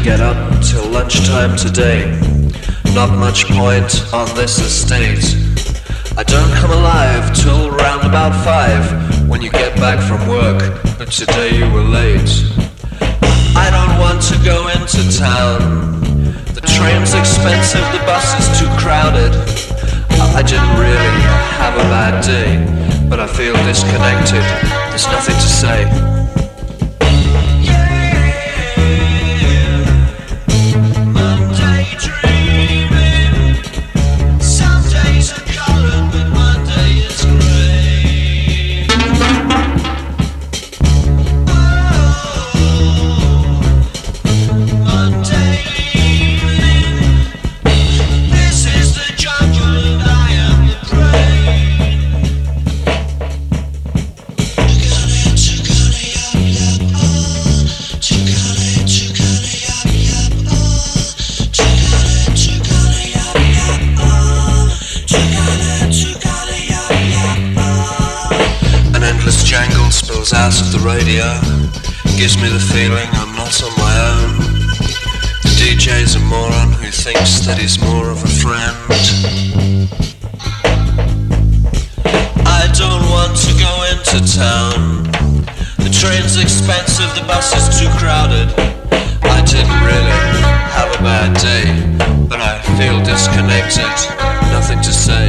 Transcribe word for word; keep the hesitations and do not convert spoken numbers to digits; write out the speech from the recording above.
get up till lunchtime today. Not much point on this estate. I don't come alive till round about five, when you get back from work, but today you were late. I don't want to go into town. The train's expensive, the bus is too crowded. I didn't really have a bad day, but I feel disconnected. There's nothing to say. Out of the radio gives me the feeling I'm not on my own. The D J's a moron who thinks that he's more of a friend. I don't want to go into town. The train's expensive, the bus is too crowded. I didn't really have a bad day, but I feel disconnected. Nothing to say.